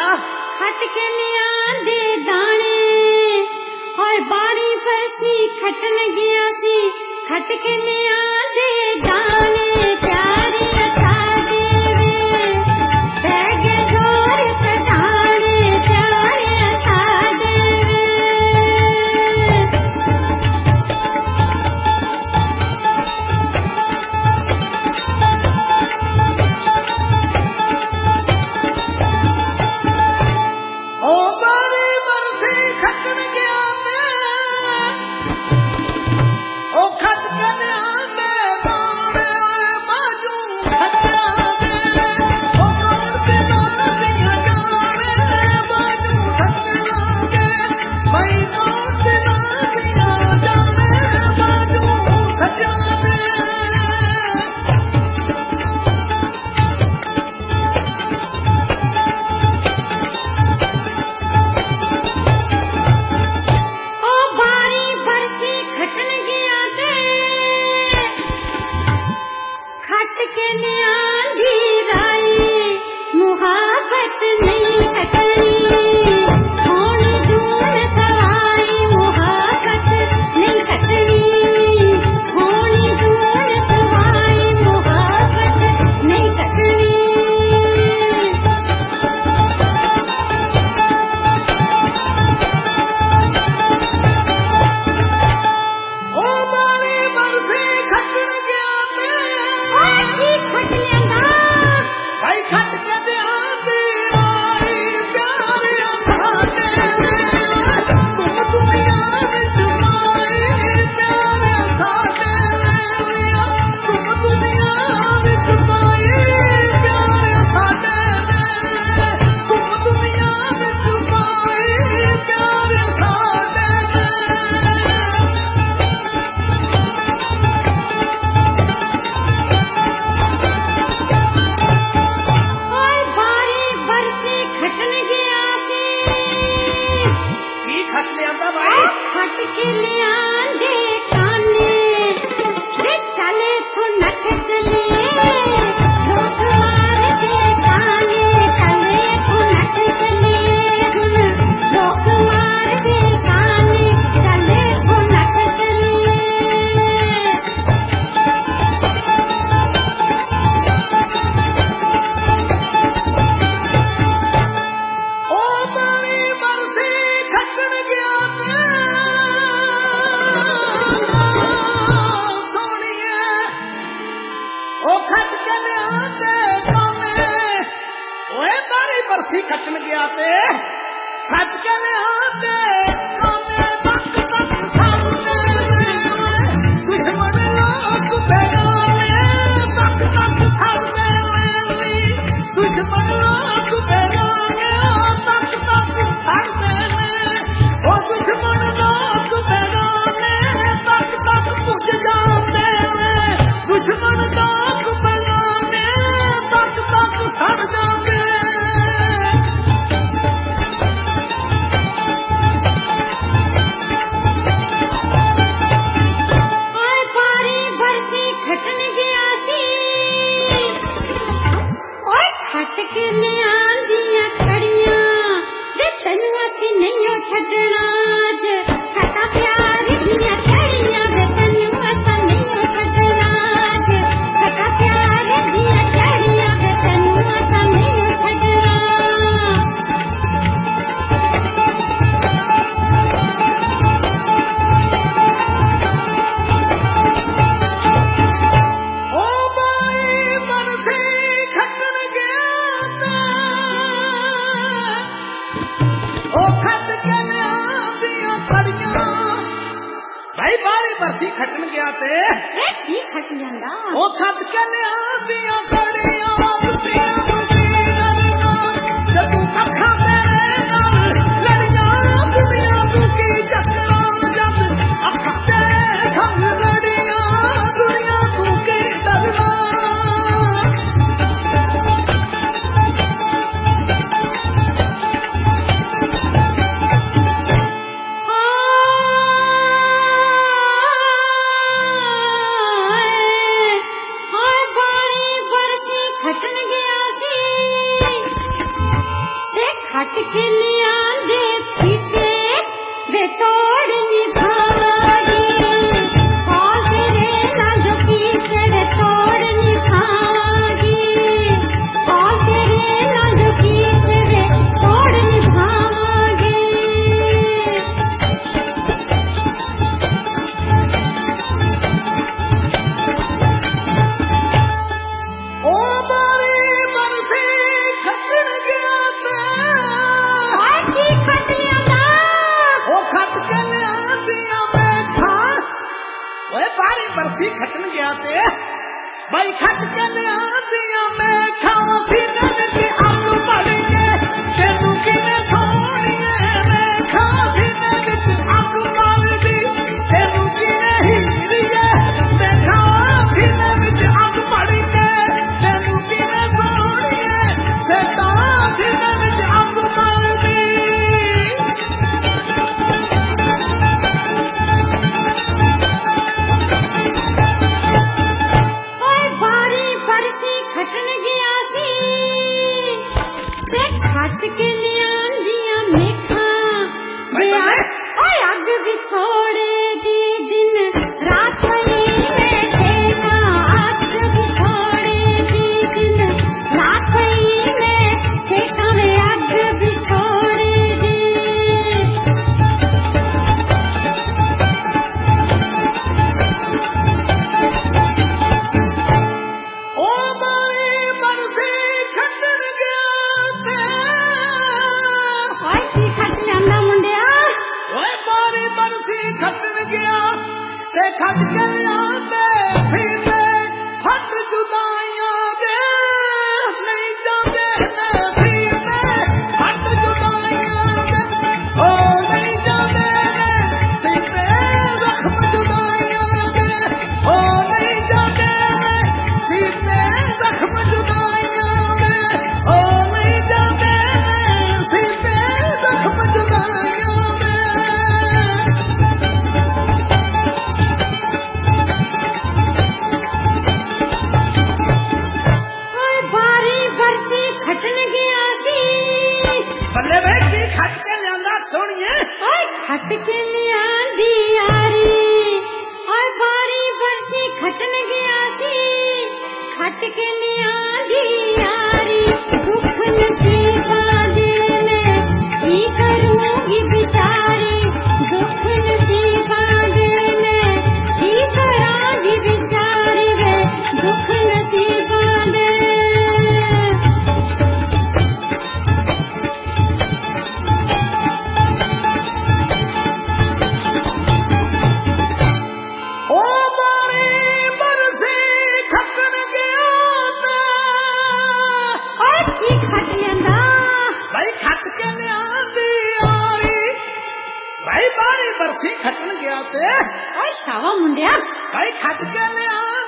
खट के लिया दे दाने और बारी बरसी खटन गया सी खट के लिया दे दाने प्यारे सादे बैगे जोर सदाने प्यारे सादे खटन गया ते खट के लिया काने तक तक सामने दुश्मन लोग बेगाने तक तक सामने दुश्मन लोग बेगाने तक तक सामने ओ दुश्मन लोग बेगाने तक तक पुज जाते दुश्मन लोग बेगाने तक तक सड़ जाते खटन गया ते की खट लेंदा ओ खट के लिया दिया कड़ियां खट के लिया दे फीके वे तोड़ निभागी कौन तेरे नाजो कीचे वे तोड़ निभागी कौन तेरे नाजो कीचे वे तोड़ निभागी ओ बारी बरसी खटन गया ते ओए की खट लिया ना ओ खट के लिया दिया मैं खा ओए बारी बरसी खटन गया ते भाई खट के लिया दिया मैं खाओ सीने विच अग मड़िए तेनू किने सोहणीए मैं खा सीने विच अग मड़दी तेनू किने हीरीए मैं खा सीने विच अग मड़ीए तेनू किने सोहणीए सेता सीने विच अग मड़दी ओए बारी बरसी खटन गया सी ते खट के लिया दिया मेखा भाई बल्ले। ओए अग बिछोड़ेगी दिन रात वही में सेना अग बिछोड़ेगी दिन रात वही में सेना में अग बिछोड़ेगी ओ बारी बरसी खटन गया ते ओए की खट लियांदा मुंडिया ओए बारी बरसी खटन गया ते खट के लिया ते फिरते हट जुदाइयां दे नहीं जाते नसीबे हट जुदाइयां दे ओ नहीं जाते नसीबे जख्म जुदाइयां दे ओ नहीं जाते नसीबे जख्म जुदाइयां दे ओ नहीं जाते नसीबे जख्म जुदाइयां दे ओए बारी बरसी खटन गया सी ਬੱਲੇ ਵੇ ਕੀ ਖੱਟ ਕੇ ਲਿਆਂਦਾ ਸੋਹਣੀਏ ओए खट के लिया दियारी ओए बारी बरसी खटन गया सी खट के लिया दियारी दुख नसीबा दिल में की करूंगी बिचारी दुख नसीबा दिल में की करांगी बिचारी वे दुख नसीबा दे ਓ ਬਾਰੀ ਬਰਸੀ ਖੱਟਣ ਗਿਆ ਤੇ ओए की खट लियांदा ਭਾਈ ਖੱਟ ਕੇ ਲਿਆਂਦੀ ਯਾਰੀ ਭਾਈ ਬਾਰੀ ਬਰਸੀ ਖੱਟਣ ਗਿਆ ਤੇ ओए शावा मुंडिया ਭਾਈ ਖੱਟ ਕੇ ਲਿਆ